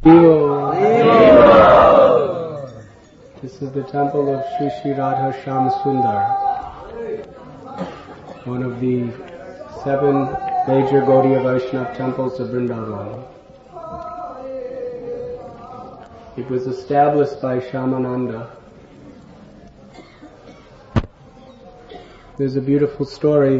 This is the temple of Sri Sri Radha Shyam Sundar, one of the 7 major Gaudiya Vaishnava temples of Vrindavan. It was established by Shyamananda. There's a beautiful story.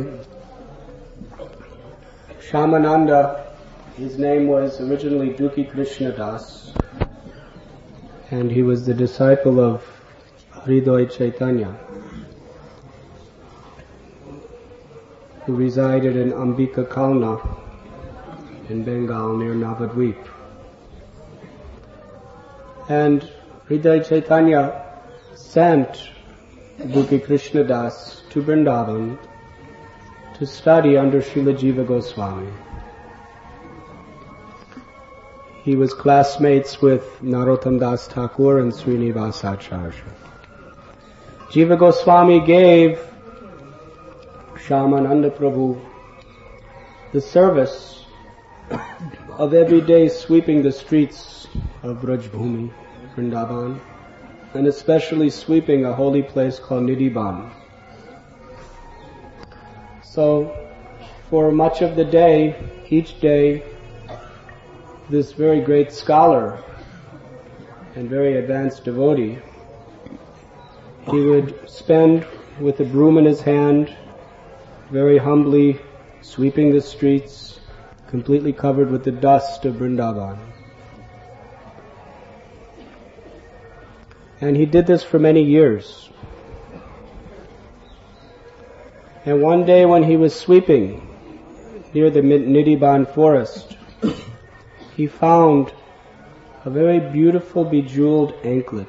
Shyamananda, his name was originally Dukhi Krishna Das, and he was the disciple of Hridoy Chaitanya, who resided in Ambika Kalna in Bengal near Navadvip. And Hridoy Chaitanya sent Dukhi Krishna Das to Vrindavan to study under Srila Jiva Goswami. He was classmates with Narottam Das Thakur and Srinivas Acharya. Jiva Goswami gave Shyamananda Prabhu the service of every day sweeping the streets of Brajbhumi, Vrindavan, and especially sweeping a holy place called Nidhiban. So, for much of the day, each day, this very great scholar and very advanced devotee, he would spend with a broom in his hand, very humbly sweeping the streets, completely covered with the dust of Vrindavan. And he did this for many years. And one day when he was sweeping near the Nidhiban forest, he found a very beautiful bejeweled anklet.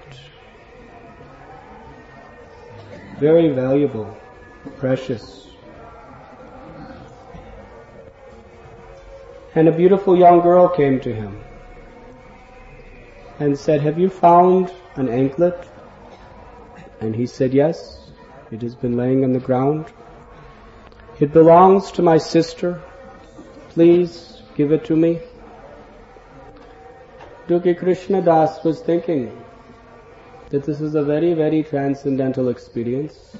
Very valuable, precious. And a beautiful young girl came to him and said, "Have you found an anklet?" And he said, "Yes, it has been laying on the ground. It belongs to my sister. Please give it to me." Dukhi Krishna Das was thinking that this is a very, very transcendental experience.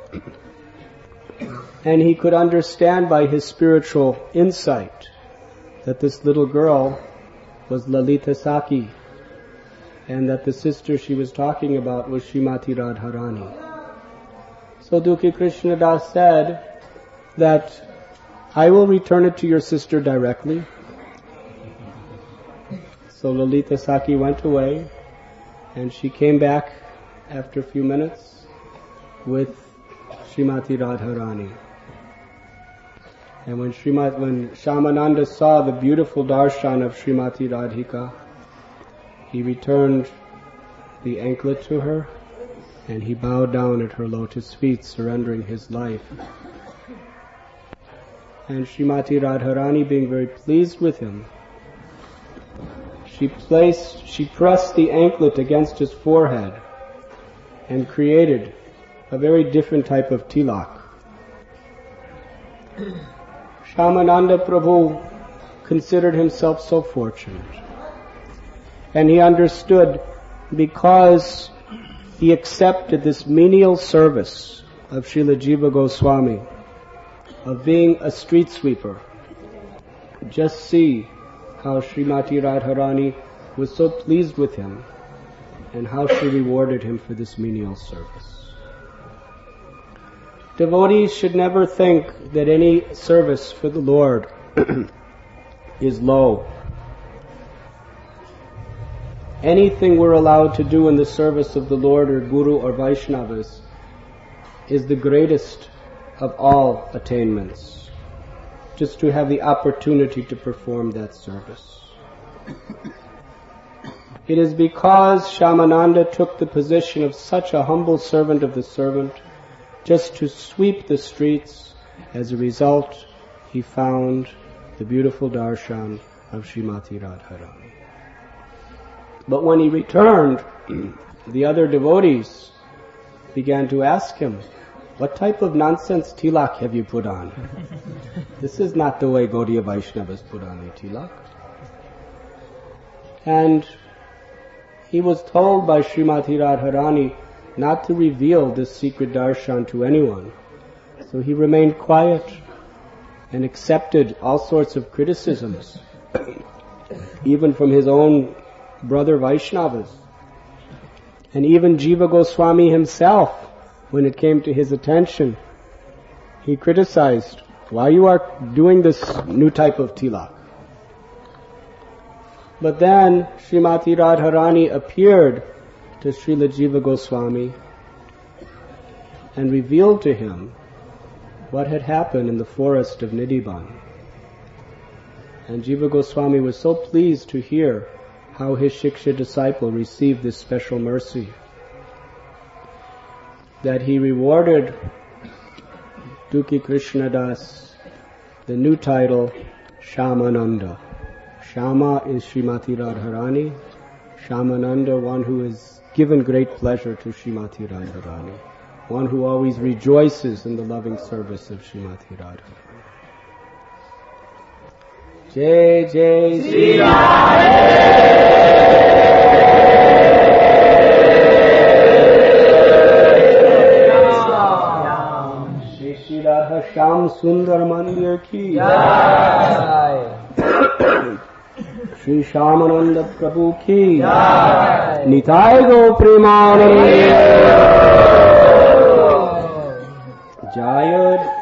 And he could understand by his spiritual insight that this little girl was Lalita Saki, and that the sister she was talking about was Srimati Radharani. So Dukhi Krishna Das said that, "I will return it to your sister directly." So Lalita Saki went away, and she came back after a few minutes with Srimati Radharani. And when Shyamananda saw the beautiful darshan of Srimati Radhika, he returned the anklet to her, and he bowed down at her lotus feet, surrendering his life. And Srimati Radharani, being very pleased with him, she pressed the anklet against his forehead and created a very different type of tilak. Shyamananda Prabhu considered himself so fortunate. And he understood, because he accepted this menial service of Srila Jiva Goswami, of being a street sweeper. Just see how Srimati Radharani was so pleased with him and how she rewarded him for this menial service. Devotees should never think that any service for the Lord is low. Anything we're allowed to do in the service of the Lord or Guru or Vaishnavas is the greatest of all attainments, just to have the opportunity to perform that service. It is because Shyamananda took the position of such a humble servant of the servant, just to sweep the streets. As a result, he found the beautiful darshan of Srimati Radharani. But when he returned, the other devotees began to ask him, "What type of nonsense tilak have you put on? This is not the way Gaudiya Vaishnavas put on a tilak." And he was told by Srimati Radharani not to reveal this secret darshan to anyone. So he remained quiet and accepted all sorts of criticisms, even from his own brother Vaishnavas. And even Jiva Goswami himself, when it came to his attention, he criticized, why you are doing this new type of tilak? But then Srimati Radharani appeared to Srila Jiva Goswami and revealed to him what had happened in the forest of Nidhiban. And Jiva Goswami was so pleased to hear how his Shiksha disciple received this special mercy that he rewarded Dukhi Krishnadas the new title Shyamananda. Shama is Srimati Radharani. Shyamananda, one who has given great pleasure to Srimati Radharani. One who always rejoices in the loving service of Srimati Radharani. Jai Jai Sri Shri Radha Shyam Sundar Mandir ki Shri Shyamananda Prabhu ki Nitai Go Premanande Jaya